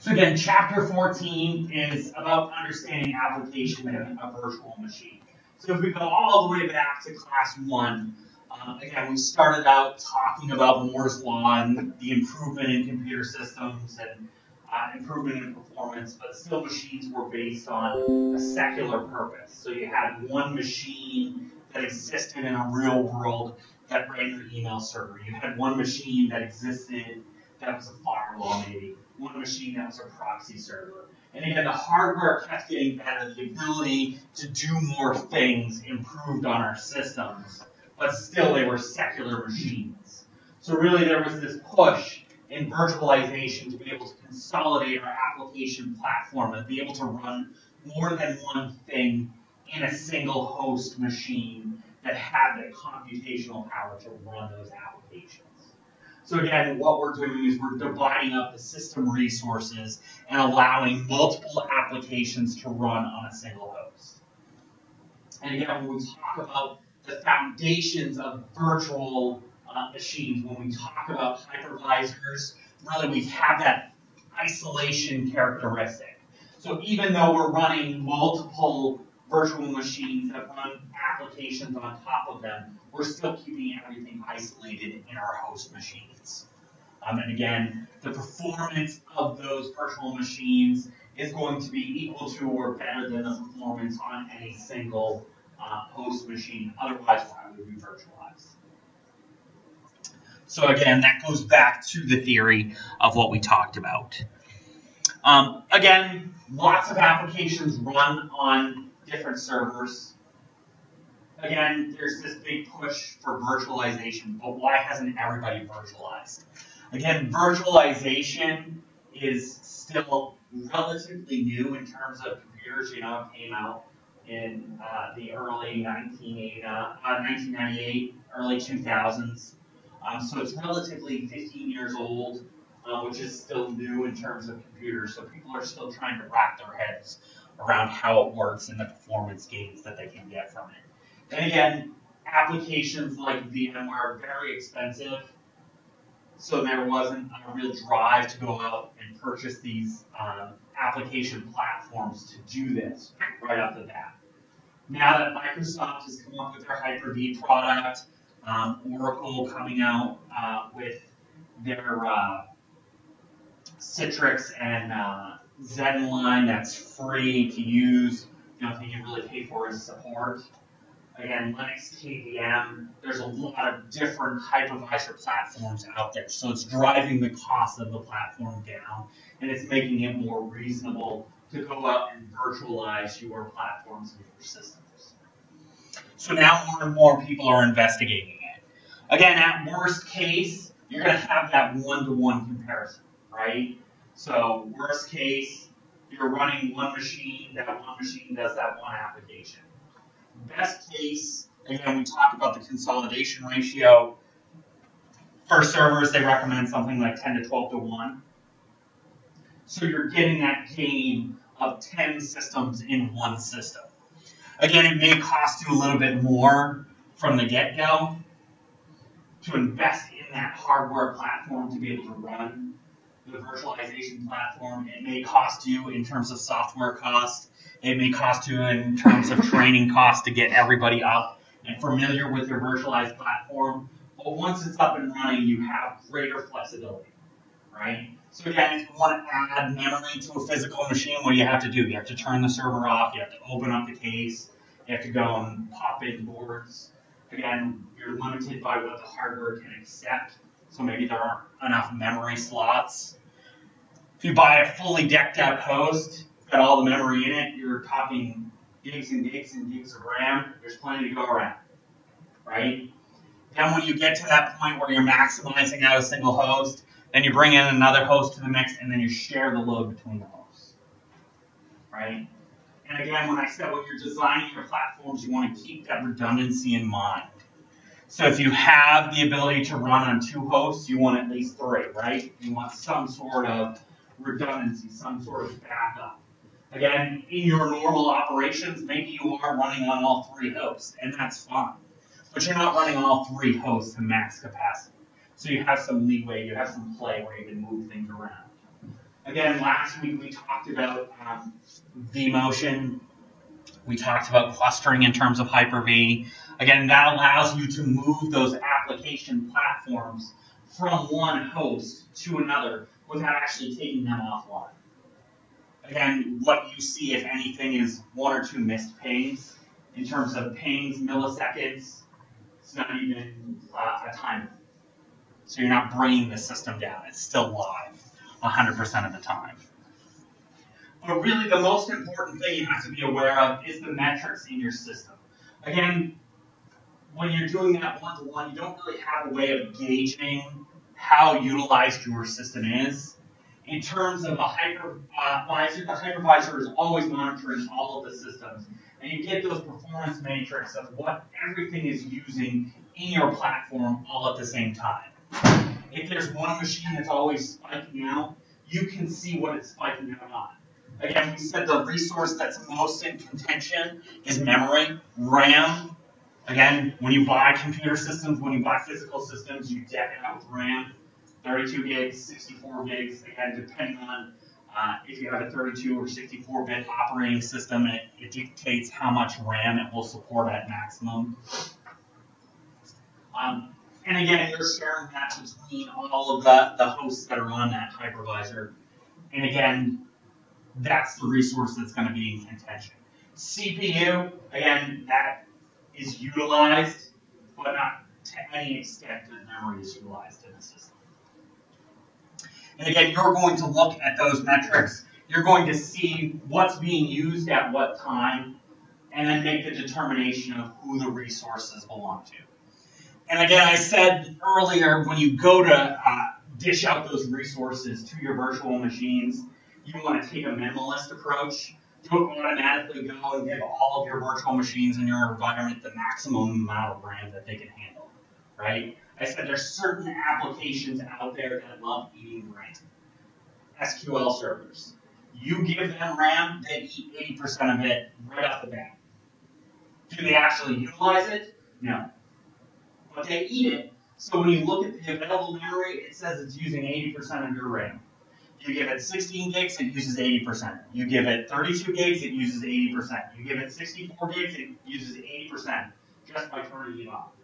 So again, chapter 14 is about understanding application in a virtual machine. So if we go all the way back to class 1, again, we started out talking about Moore's Law and the improvement in computer systems and improvement in performance, but still machines were based on a secular purpose. So you had one machine that existed in a real world that ran your email server. You had one machine that existed that was a firewall maybe. One machine that was a proxy server. And again, the hardware kept getting better. The ability to do more things improved on our systems, but still they were secular machines. So really there was this push in virtualization to be able to consolidate our application platform and be able to run more than one thing in a single host machine that had the computational power to run those applications. So again, what we're doing is we're dividing up the system resources and allowing multiple applications to run on a single host. And again, when we talk about the foundations of virtual machines, when we talk about hypervisors, really we have that isolation characteristic. So even though we're running multiple virtual machines that run applications on top of them, we're still keeping everything isolated in our host machines. And again, the performance of those virtual machines is going to be equal to or better than the performance on any single host machine. Otherwise, why would we virtualize? So again, that goes back to the theory of what we talked about. Again, lots of applications run on different servers. Again, there's this big push for virtualization, but why hasn't everybody virtualized? Again, virtualization is still relatively new in terms of computers. You know, it came out in the early 1998, early 2000s. So it's relatively 15 years old, which is still new in terms of computers. So people are still trying to wrap their heads around how it works and the performance gains that they can get from it. And again, applications like VMware are very expensive, so there wasn't a real drive to go out and purchase these application platforms to do this right off the bat. Now that Microsoft has come up with their Hyper-V product, Oracle coming out with their Citrix and Zen line that's free to use. The only thing you really pay for is support. Again, Linux KVM, there's a lot of different hypervisor platforms out there. So it's driving the cost of the platform down, and it's making it more reasonable to go out and virtualize your platforms and your systems. So now more and more people are investigating it. Again, at worst case, you're going to have that one-to-one comparison, right? So worst case, you're running one machine, that one machine does that one application. Best case, again, we talk about the consolidation ratio. For servers, they recommend something like 10 to 12 to 1. So you're getting that gain of 10 systems in one system. Again, it may cost you a little bit more from the get-go to invest in that hardware platform to be able to run the virtualization platform. It may cost you in terms of software cost. It may cost you in terms of training costs to get everybody up and familiar with your virtualized platform. But once it's up and running, you have greater flexibility, right? So again, if you want to add memory to a physical machine, what do you have to do? You have to turn the server off. You have to open up the case. You have to go and pop in boards. Again, you're limited by what the hardware can accept. So maybe there aren't enough memory slots. If you buy a fully decked out host, got all the memory in it, you're talking gigs and gigs and gigs of RAM. There's plenty to go around, right? Then when you get to that point where you're maximizing out a single host, then you bring in another host to the mix, and then you share the load between the hosts, right? And again, when I said when you're designing your platforms, you want to keep that redundancy in mind. So if you have the ability to run on 2 hosts, you want at least 3, right? You want some sort of redundancy, some sort of backup. Again, in your normal operations, maybe you are running on all 3 hosts, and that's fine. But you're not running all 3 hosts to max capacity. So you have some leeway, you have some play where you can move things around. Again, last week we talked about vMotion. We talked about clustering in terms of Hyper-V. Again, that allows you to move those application platforms from one host to another without actually taking them offline. Again, what you see, if anything, is one or two missed pings. In terms of pings, milliseconds, it's not even a timer. So you're not bringing the system down. It's still live 100% of the time. But really, the most important thing you have to be aware of is the metrics in your system. Again, when you're doing that one-to-one, you don't really have a way of gauging how utilized your system is. In terms of a hypervisor, the hypervisor is always monitoring all of the systems. And you get those performance matrix of what everything is using in your platform all at the same time. If there's one machine that's always spiking out, you can see what it's spiking out on. Again, we said the resource that's most in contention is memory, RAM. Again, when you buy computer systems, when you buy physical systems, you deck it out with RAM, 32 gigs, 64 gigs, again, depending on if you have a 32 or 64-bit operating system, it dictates how much RAM it will support at maximum. And again, you're sharing that between all of the hosts that are on that hypervisor. And again, that's the resource that's going to be in contention. CPU, again, that is utilized, but not to any extent that memory is utilized in the system. And again, you're going to look at those metrics. You're going to see what's being used at what time, and then make the determination of who the resources belong to. And again, I said earlier, when you go to dish out those resources to your virtual machines, you want to take a minimalist approach. Don't automatically go and give all of your virtual machines in your environment the maximum amount of RAM that they can handle, right? I said there's certain applications out there that love eating RAM. SQL servers. You give them RAM, they eat 80% of it right off the bat. Do they actually utilize it? No. But they eat it. So when you look at the available memory, it says it's using 80% of your RAM. You give it 16 gigs, it uses 80%. You give it 32 gigs, it uses 80%. You give it 64 gigs, it uses 80% just by turning it on.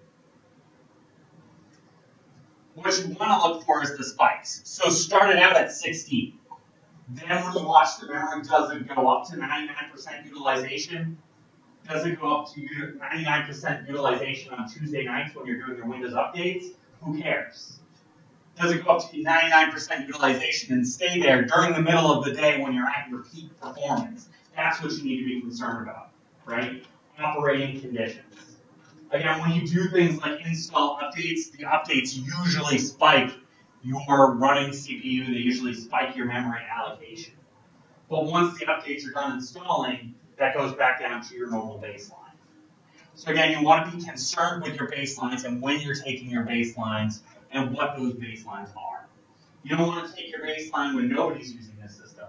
What you want to look for is the spikes. So start it out at 16. Then when you watch the memory, does it go up to 99% utilization? Does it go up to 99% utilization on Tuesday nights when you're doing your Windows updates? Who cares? Does it go up to 99% utilization and stay there during the middle of the day when you're at your peak performance? That's what you need to be concerned about, right? Operating conditions. Again, when you do things like install updates, the updates usually spike your running CPU. They usually spike your memory allocation. But once the updates are done installing, that goes back down to your normal baseline. So again, you want to be concerned with your baselines and when you're taking your baselines and what those baselines are. You don't want to take your baseline when nobody's using this system.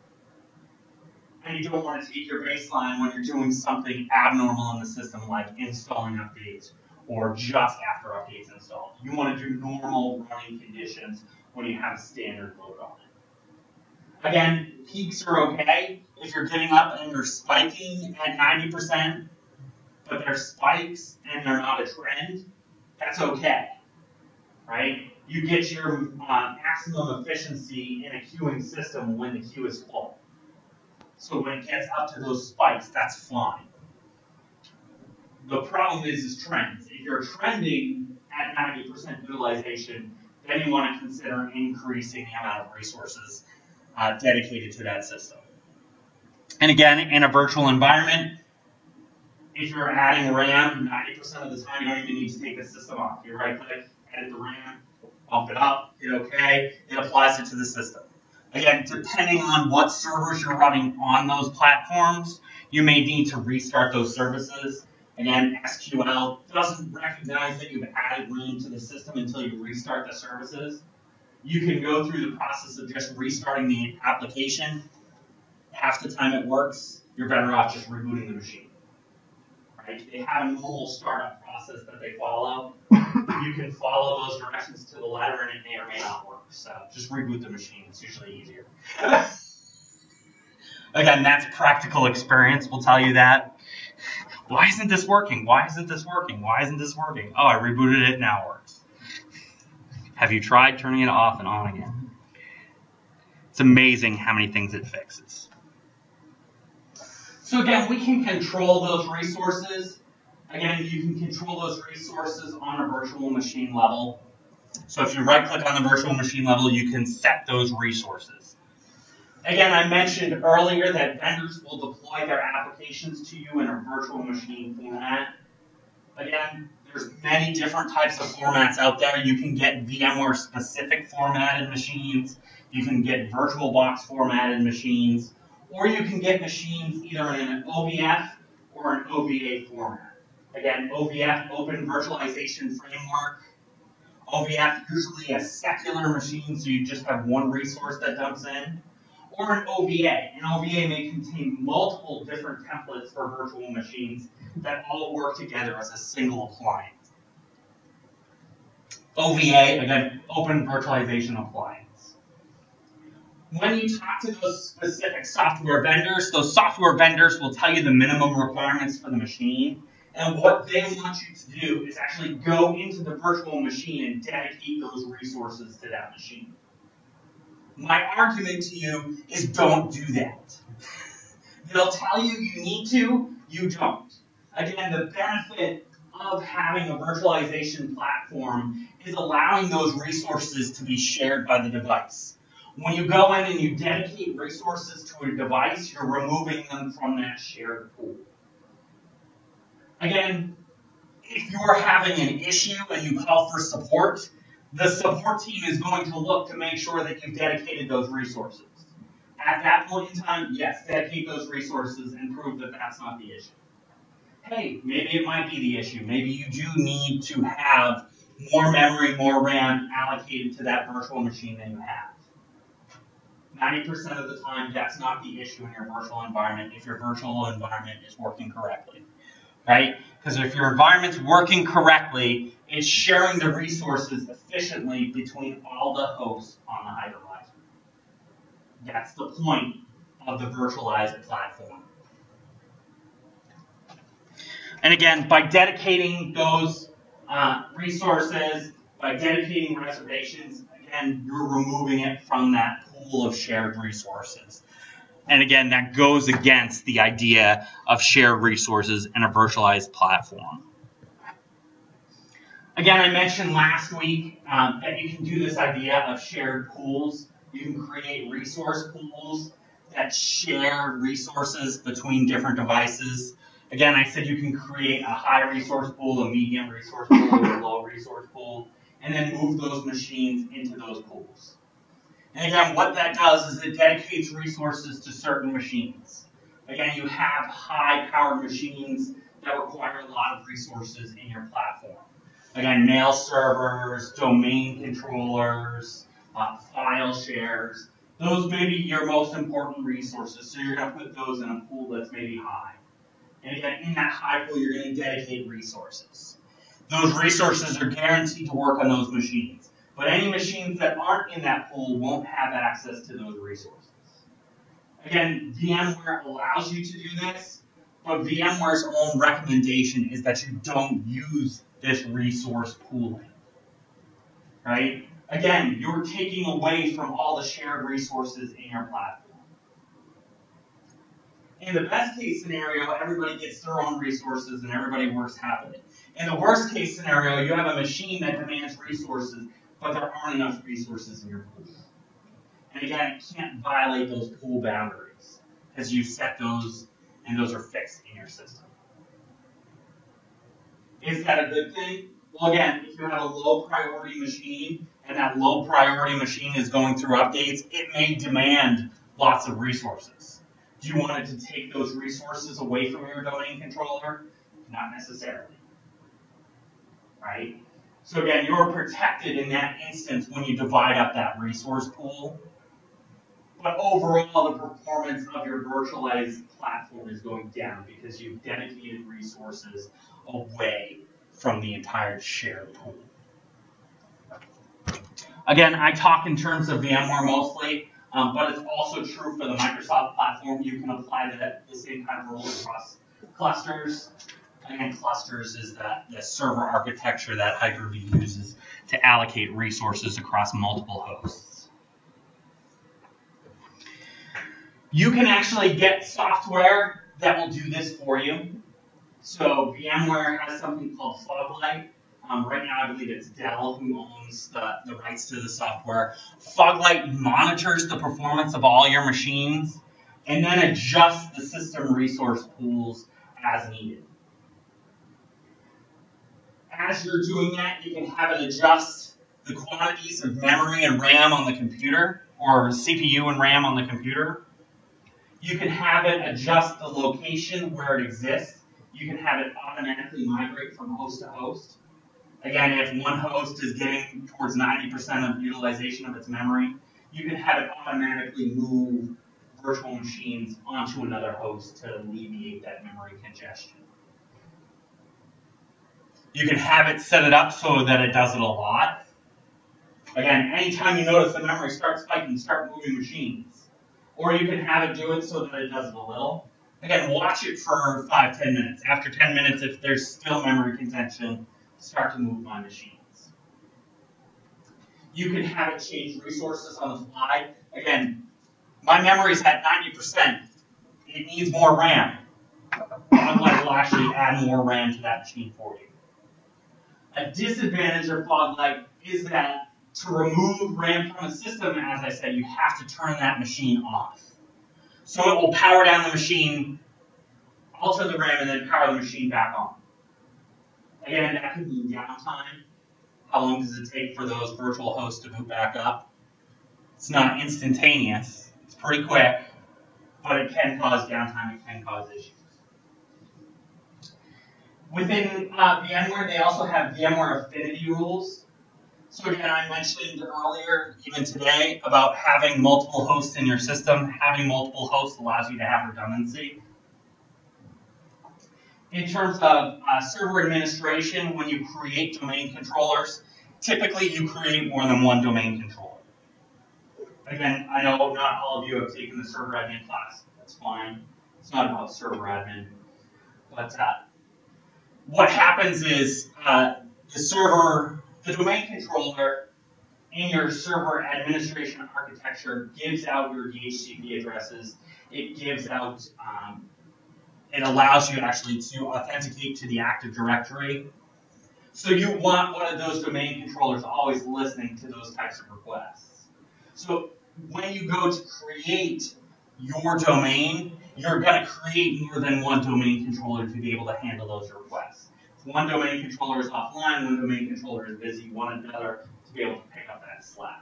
And you don't want to take your baseline when you're doing something abnormal in the system like installing updates or just after updates installed. You want to do normal running conditions when you have a standard load on it. Again, peaks are okay. If you're getting up and you're spiking at 90%, but they're spikes and they're not a trend, that's okay, right? You get your maximum efficiency in a queuing system when the queue is full. So when it gets up to those spikes, that's fine. The problem is trends. If you're trending at 90% utilization, then you want to consider increasing the amount of resources dedicated to that system. And again, in a virtual environment, if you're adding RAM, 90% of the time you don't even need to take the system off. You right-click, edit the RAM, bump it up, hit OK, it applies it to the system. Again, depending on what servers you're running on those platforms, you may need to restart those services. Again, SQL doesn't recognize that you've added RAM to the system until you restart the services. You can go through the process of just restarting the application. Half the time it works, you're better off just rebooting the machine. Right? They have a normal startup process process that they follow. You can follow those directions to the letter and it may or may not work. So just reboot the machine. It's usually easier. Again, that's practical experience will tell you that. Why isn't this working? Why isn't this working? Why isn't this working? Oh, I rebooted it, now it works. Have you tried turning it off and on again? It's amazing how many things it fixes. So again, we can control those resources. Again, you can control those resources on a virtual machine level. So if you right-click on the virtual machine level, you can set those resources. Again, I mentioned earlier that vendors will deploy their applications to you in a virtual machine format. Again, there's many different types of formats out there. You can get VMware-specific formatted machines. You can get VirtualBox formatted machines. Or you can get machines either in an OVF or an OVA format. Again, OVF, Open Virtualization Framework. OVF, usually a secular machine, so you just have one resource that dumps in. Or an OVA. An OVA may contain multiple different templates for virtual machines that all work together as a single appliance. OVA, again, Open Virtualization Appliance. When you talk to those specific software vendors, those software vendors will tell you the minimum requirements for the machine. And what they want you to do is actually go into the virtual machine and dedicate those resources to that machine. My argument to you is don't do that. They'll tell you you need to, you don't. Again, the benefit of having a virtualization platform is allowing those resources to be shared by the device. When you go in and you dedicate resources to a device, you're removing them from that shared pool. Again, if you're having an issue and you call for support, the support team is going to look to make sure that you've dedicated those resources. At that point in time, yes, dedicate those resources and prove that that's not the issue. Hey, maybe it might be the issue. Maybe you do need to have more memory, more RAM allocated to that virtual machine than you have. 90% of the time, that's not the issue in your virtual environment if your virtual environment is working correctly. Right? Because if your environment's working correctly, it's sharing the resources efficiently between all the hosts on the hypervisor. That's the point of the virtualized platform. And again, by dedicating those resources, by dedicating reservations, again, you're removing it from that pool of shared resources. And again, that goes against the idea of shared resources in a virtualized platform. Again, I mentioned last week that you can do this idea of shared pools. You can create resource pools that share resources between different devices. Again, I said you can create a high resource pool, a medium resource pool, or a low resource pool, and then move those machines into those pools. And again, what that does is it dedicates resources to certain machines. Again, you have high-powered machines that require a lot of resources in your platform. Again, mail servers, domain controllers, file shares. Those may be your most important resources, so you're going to put those in a pool that's maybe high. And again, in that high pool, you're going to dedicate resources. Those resources are guaranteed to work on those machines. But any machines that aren't in that pool won't have access to those resources. Again, VMware allows you to do this, but VMware's own recommendation is that you don't use this resource pooling. Right? Again, you're taking away from all the shared resources in your platform. In the best case scenario, everybody gets their own resources and everybody works happily. In the worst case scenario, you have a machine that demands resources, but there aren't enough resources in your pool. And again, it can't violate those pool boundaries because you set those and those are fixed in your system. Is that a good thing? Well, again, if you have a low priority machine and that low priority machine is going through updates, it may demand lots of resources. Do you want it to take those resources away from your domain controller? Not necessarily. Right? So again, you're protected in that instance when you divide up that resource pool. But overall, the performance of your virtualized platform is going down because you've dedicated resources away from the entire shared pool. Again, I talk in terms of VMware mostly, but it's also true for the Microsoft platform. You can apply the same kind of rules across clusters. Again, clusters is the server architecture that Hyper-V uses to allocate resources across multiple hosts. You can actually get software that will do this for you. So VMware has something called Foglight. Right now, I believe it's Dell who owns the rights to the software. Foglight monitors the performance of all your machines and then adjusts the system resource pools as needed. As you're doing that, you can have it adjust the quantities of memory and RAM on the computer, or CPU and RAM on the computer. You can have it adjust the location where it exists. You can have it automatically migrate from host to host. Again, if one host is getting towards 90% of utilization of its memory, you can have it automatically move virtual machines onto another host to alleviate that memory congestion. You can have it set it up so that it does it a lot. Again, anytime you notice the memory starts spiking, start moving machines. Or you can have it do it so that it does it a little. Again, watch it for 5-10 minutes. After 10 minutes, if there's still memory contention, start to move my machines. You can have it change resources on the fly. Again, my memory's at 90%. It needs more RAM. Foglight will actually add more RAM to that machine for you. A disadvantage of Foglight is that to remove RAM from a system, as I said, you have to turn that machine off. So it will power down the machine, alter the RAM, and then power the machine back on. Again, that could mean downtime. How long does it take for those virtual hosts to boot back up? It's not instantaneous. It's pretty quick, but it can cause downtime. It can cause issues. Within VMware, they also have VMware affinity rules. So again, I mentioned earlier, even today, about having multiple hosts in your system. Having multiple hosts allows you to have redundancy. In terms of server administration, when you create domain controllers, typically you create more than one domain controller. Again, I know not all of you have taken the server admin class. That's fine. It's not about server admin. But what happens is the domain controller in your server administration architecture gives out your DHCP addresses. It gives out, it allows you actually to authenticate to the Active Directory. So you want one of those domain controllers always listening to those types of requests. So when you go to create your domain, you're going to create more than one domain controller to be able to handle those requests. If one domain controller is offline, one domain controller is busy, you want another to be able to pick up that slack.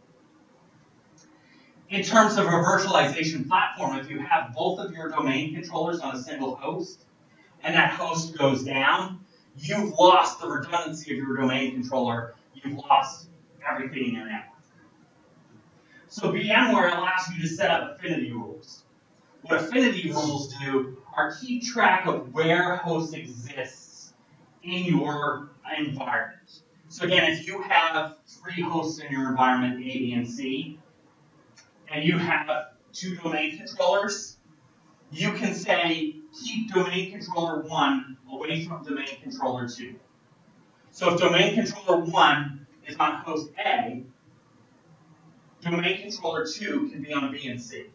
In terms of a virtualization platform, if you have both of your domain controllers on a single host, and that host goes down, you've lost the redundancy of your domain controller. You've lost everything in your network. So VMware allows you to set up affinity rules. What affinity rules do are keep track of where host exists in your environment. So again, if you have 3 hosts in your environment, A, B, and C, and you have 2 domain controllers, you can say, keep domain controller 1 away from domain controller 2. So if domain controller 1 is on host A, domain controller 2 can be on B and C.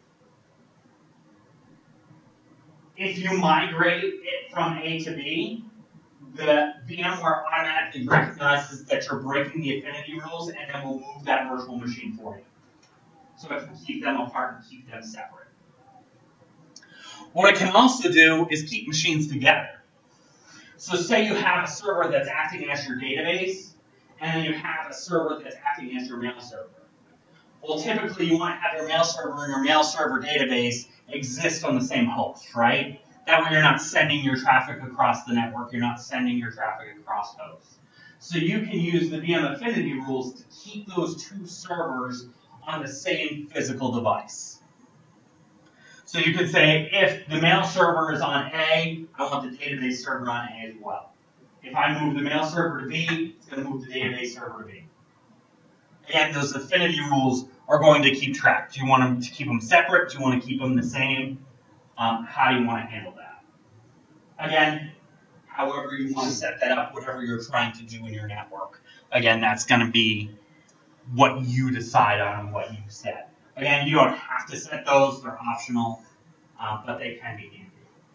If you migrate it from A to B, the VMware automatically recognizes that you're breaking the affinity rules and then will move that virtual machine for you. So it can keep them apart and keep them separate. What it can also do is keep machines together. So say you have a server that's acting as your database, and then you have a server that's acting as your mail server. Well, typically you want to have your mail server and your mail server database exist on the same host, right? That way you're not sending your traffic across the network, you're not sending your traffic across hosts. So you can use the VM affinity rules to keep those 2 servers on the same physical device. So you could say, if the mail server is on A, I want the database server on A as well. If I move the mail server to B, it's going to move the database server to B. Again, those affinity rules are going to keep track. Do you want them to keep them separate? Do you want to keep them the same? How do you want to handle that? Again, however you want to set that up, whatever you're trying to do in your network. Again, that's going to be what you decide on and what you set. Again, you don't have to set those. They're optional, but they can be handy.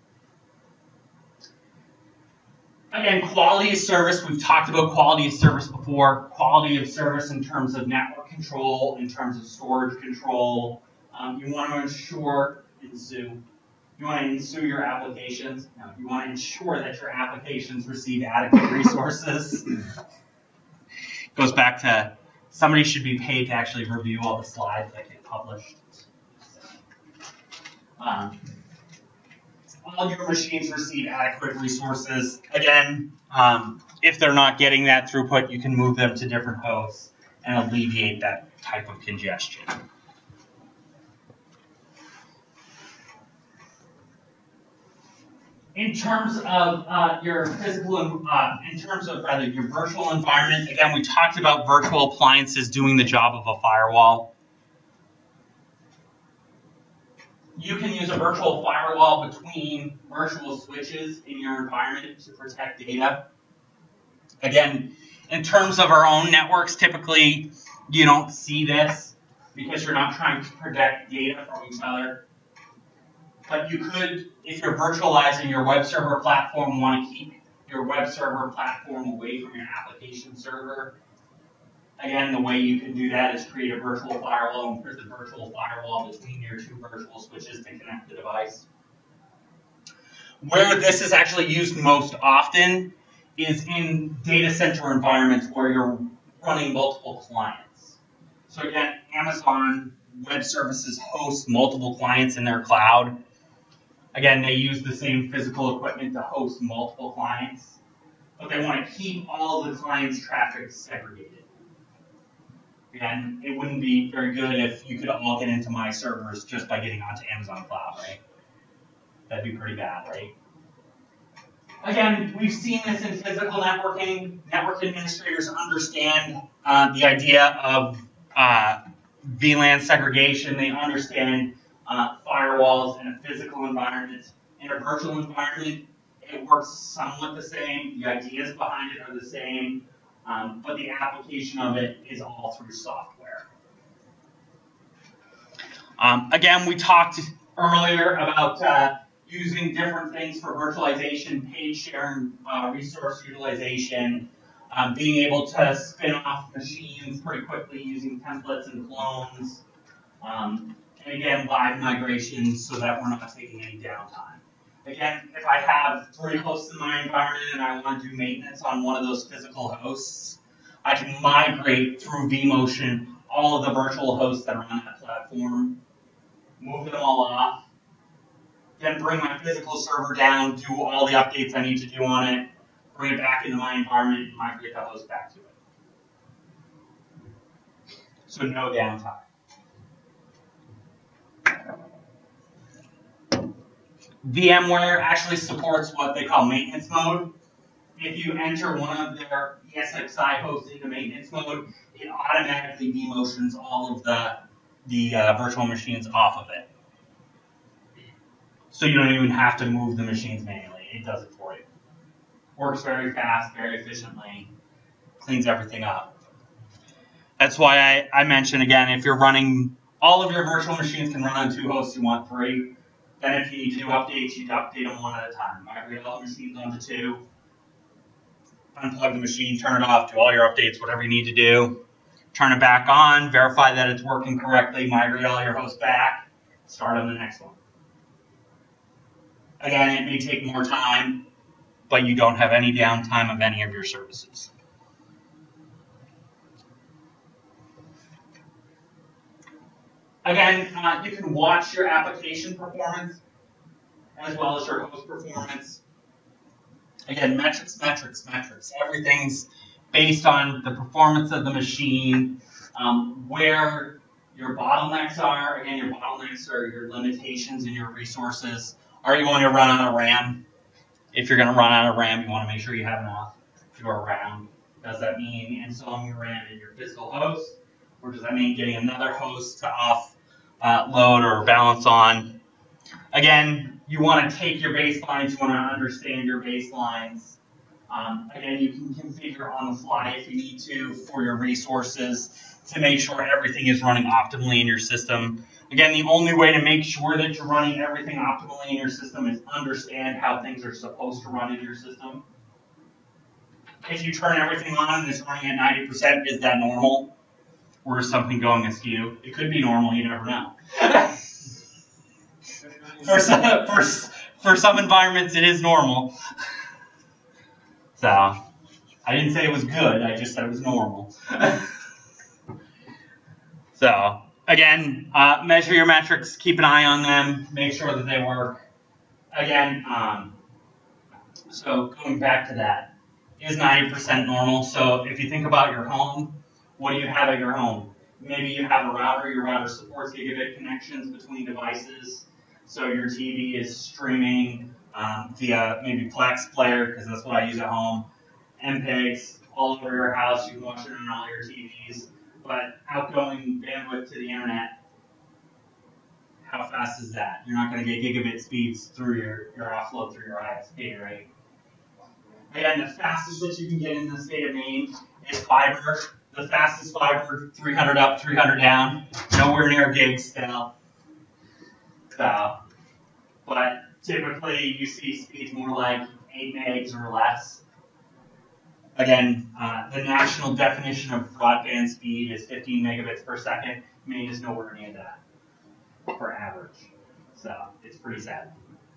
Again, quality of service. We've talked about quality of service before. Quality of service in terms of network control, in terms of storage control. You want to ensure You want to ensure your applications. No, you want to ensure that your applications receive adequate resources. Goes back to somebody should be paid to actually review all the slides that get published. All your machines receive adequate resources. Again, if they're not getting that throughput, you can move them to different hosts and alleviate that type of congestion. In terms of your your virtual environment, again, we talked about virtual appliances doing the job of a firewall. You can use a virtual firewall between virtual switches in your environment to protect data. Again, in terms of our own networks, typically you don't see this because you're not trying to protect data from each other. But you could, if you're virtualizing your web server platform, want to keep your web server platform away from your application server. Again, the way you can do that is create a virtual firewall and put the virtual firewall between your two virtual switches to connect the device. Where this is actually used most often is in data center environments where you're running multiple clients. So again, Amazon Web Services hosts multiple clients in their cloud. Again, they use the same physical equipment to host multiple clients, but they want to keep all of the clients' traffic segregated. Again, it wouldn't be very good if you could all get into my servers just by getting onto Amazon Cloud, right? That'd be pretty bad, right? Again, we've seen this in physical networking. Network administrators understand the idea of VLAN segregation. They understand firewalls in a physical environment. In a virtual environment, it works somewhat the same. The ideas behind it are the same. But the application of it is all through software. Again, we talked earlier about using different things for virtualization, page sharing, resource utilization, being able to spin off machines pretty quickly using templates and clones, and again, live migrations so that we're not taking any downtime. Again, if I have 3 hosts in my environment and I want to do maintenance on one of those physical hosts, I can migrate through vMotion all of the virtual hosts that are on that platform, move them all off, then bring my physical server down, do all the updates I need to do on it, bring it back into my environment, and migrate that host back to it. So no downtime. VMware actually supports what they call maintenance mode. If you enter one of their ESXi hosts into maintenance mode, it automatically demotions all of the virtual machines off of it. So you don't even have to move the machines manually. It does it for you. Works very fast, very efficiently, cleans everything up. That's why I mentioned, again, if you're running, all of your virtual machines can run on 2 hosts, you want 3. Then if you need to do updates, you update them one at a time. Migrate all the machines onto 2. Unplug the machine, turn it off, do all your updates, whatever you need to do. Turn it back on, verify that it's working correctly, migrate all your hosts back, start on the next one. Again, it may take more time, but you don't have any downtime of any of your services. Again, you can watch your application performance as well as your host performance. Again, metrics. Everything's based on the performance of the machine, where your bottlenecks are. Again, your bottlenecks are your limitations in your resources. Are you going to run out of RAM? If you're going to run out of RAM, you want to make sure you have enough. to go around. Does that mean installing your RAM in your physical host? Or does that mean getting another host to offload or balance on? Again, you want to take your baselines, you want to understand your baselines. Again, you can configure on the fly if you need to for your resources to make sure everything is running optimally in your system. Again, the only way to make sure that you're running everything optimally in your system is understand how things are supposed to run in your system. If you turn everything on and it's running at 90%, is that normal? Or is something going askew? It could be normal, you never know. For some environments, it is normal. So, I didn't say it was good, I just said it was normal. So, again, measure your metrics, keep an eye on them, make sure that they work. Again, so going back to that, is 90% normal? So if you think about your home, what do you have at your home? Maybe you have a router, your router supports gigabit connections between devices, so your TV is streaming via maybe Plex player, because that's what I use at home, MPEGs all over your house, you can watch it on all your TVs, but outgoing bandwidth to the internet, how fast is that? You're not going to get gigabit speeds through your offload through your ISP, right? Again, the fastest that you can get in the state of Maine is fiber. The fastest fiber, 300 up, 300 down. Nowhere near gig still. So, but typically you see speeds more like 8 megs or less. Again, the national definition of broadband speed is 15 megabits per second. Maine is nowhere near that for average. So, it's pretty sad.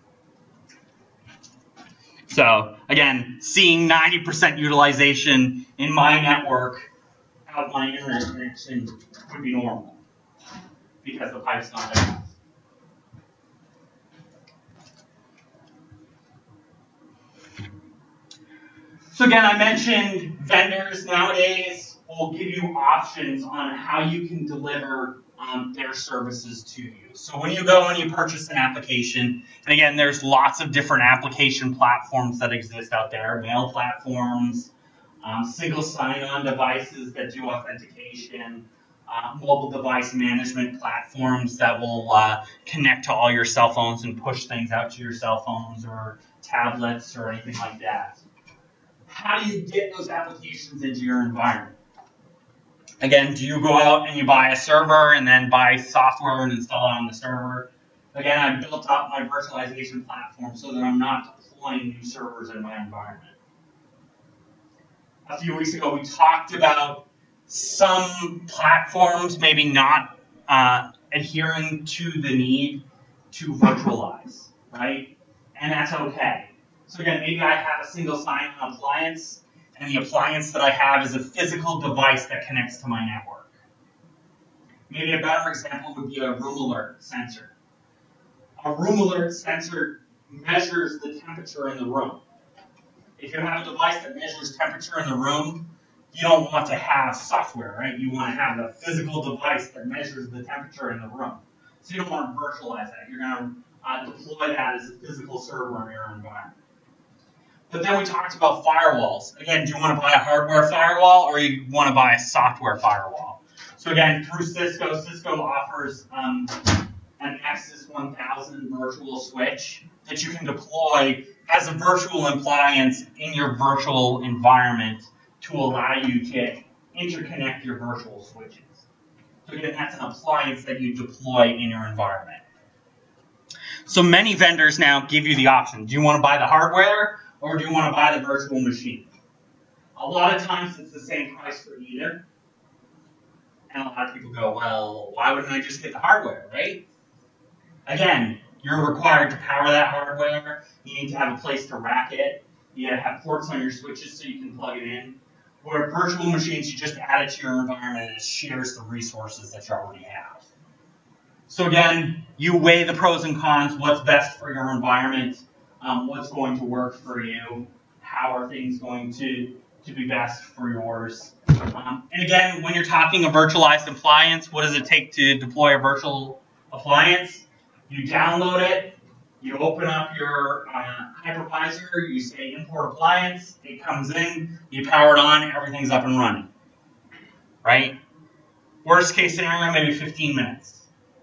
So, again, seeing 90% utilization in my network out my internet connection would be normal because the pipe's not there. So again, I mentioned vendors nowadays will give you options on how you can deliver their services to you. So when you go and you purchase an application, and again, there's lots of different application platforms that exist out there, mail platforms, single sign-on devices that do authentication, mobile device management platforms that will connect to all your cell phones and push things out to your cell phones or tablets or anything like that. How do you get those applications into your environment? Again, do you go out and you buy a server and then buy software and install it on the server? Again, I built up my virtualization platform so that I'm not deploying new servers in my environment. A few weeks ago, we talked about some platforms maybe not adhering to the need to virtualize, right? And that's okay. So again, maybe I have a single sign-on appliance, and the appliance that I have is a physical device that connects to my network. Maybe a better example would be a room alert sensor. A room alert sensor measures the temperature in the room. If you have a device that measures temperature in the room, you don't want to have software, right? You want to have a physical device that measures the temperature in the room. So you don't want to virtualize that. You're going to deploy that as a physical server in your environment. But then we talked about firewalls. Again, do you want to buy a hardware firewall or you want to buy a software firewall? So again, through Cisco, Cisco offers an Nexus 1000 virtual switch that you can deploy as a virtual appliance in your virtual environment to allow you to interconnect your virtual switches. So again, that's an appliance that you deploy in your environment. So many vendors now give you the option. Do you want to buy the hardware or do you want to buy the virtual machine? A lot of times it's the same price for either. And a lot of people go, well, why wouldn't I just get the hardware, right? Again, you're required to power that hardware. You need to have a place to rack it. You have ports on your switches so you can plug it in. Where virtual machines, you just add it to your environment and it shares the resources that you already have. So again, you weigh the pros and cons, what's best for your environment, what's going to work for you, how are things going to be best for yours. And again, when you're talking a virtualized appliance, what does it take to deploy a virtual appliance? You download it, You open up your hypervisor, you say import appliance, it comes in, you power it on, everything's up and running, right? Worst case scenario, maybe 15 minutes.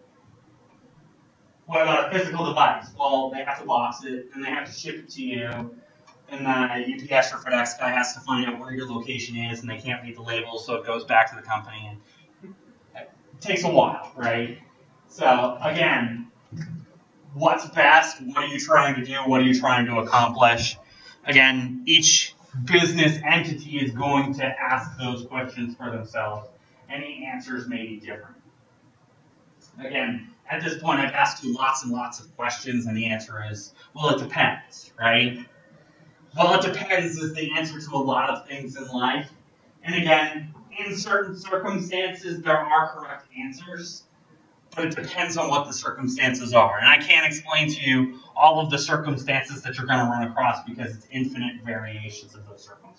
What about a physical device? Well, they have to box it, and they have to ship it to you, and the UPS or FedEx guy has to find out where your location is, and they can't read the label, so it goes back to the company, and it takes a while, right? So, again, what's best? What are you trying to do? What are you trying to accomplish? Again, each business entity is going to ask those questions for themselves, and the answers may be different. Again, at this point, I've asked you lots and lots of questions, and the answer is, well, it depends, right? Well, it depends is the answer to a lot of things in life. And again, in certain circumstances, there are correct answers, but it depends on what the circumstances are. And I can't explain to you all of the circumstances that you're going to run across because it's infinite variations of those circumstances.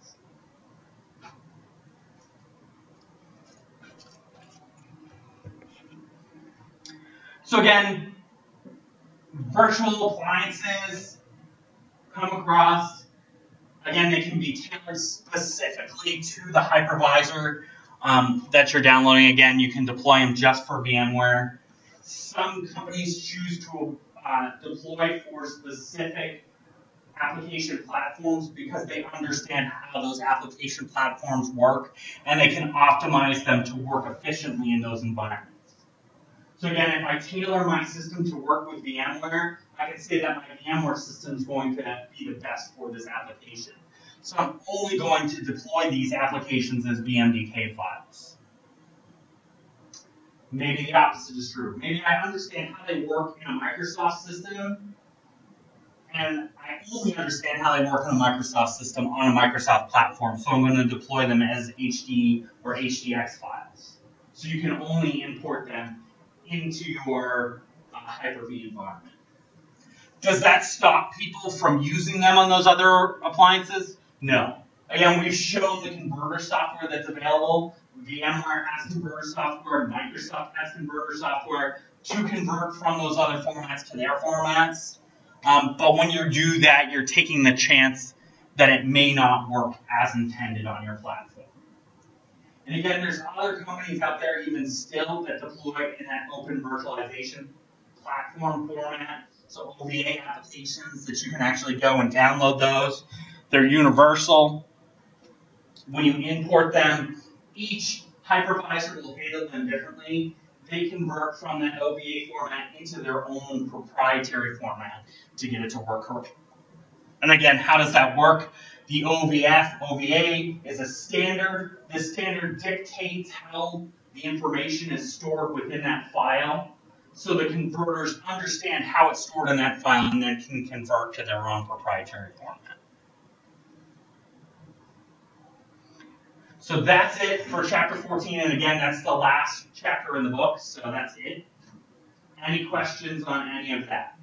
So again, virtual appliances come across. Again, they can be tailored specifically to the hypervisor that you're downloading. Again, you can deploy them just for VMware. Some companies choose to deploy for specific application platforms because they understand how those application platforms work, and they can optimize them to work efficiently in those environments. So again, if I tailor my system to work with VMware, I can say that my VMware system is going to be the best for this application. So I'm only going to deploy these applications as VMDK files. Maybe the opposite is true. Maybe I understand how they work in a Microsoft system, and I only understand how they work in a Microsoft system on a Microsoft platform, so I'm going to deploy them as HD or HDX files. So you can only import them into your Hyper-V environment. Does that stop people from using them on those other appliances? No. Again, we've shown the converter software that's available. VMware has converter software. Microsoft has converter software to convert from those other formats to their formats. But when you do that, you're taking the chance that it may not work as intended on your platform. And again, there's other companies out there even still that deploy in that open virtualization platform format. So OVA applications that you can actually go and download those. They're universal. When you import them, each hypervisor will handle them differently. They convert from that OVA format into their own proprietary format to get it to work correctly. And again, how does that work? The OVA is a standard. This standard dictates how the information is stored within that file, so the converters understand how it's stored in that file and then can convert to their own proprietary format. So that's it for chapter 14, and again, that's the last chapter in the book, so that's it. Any questions on any of that?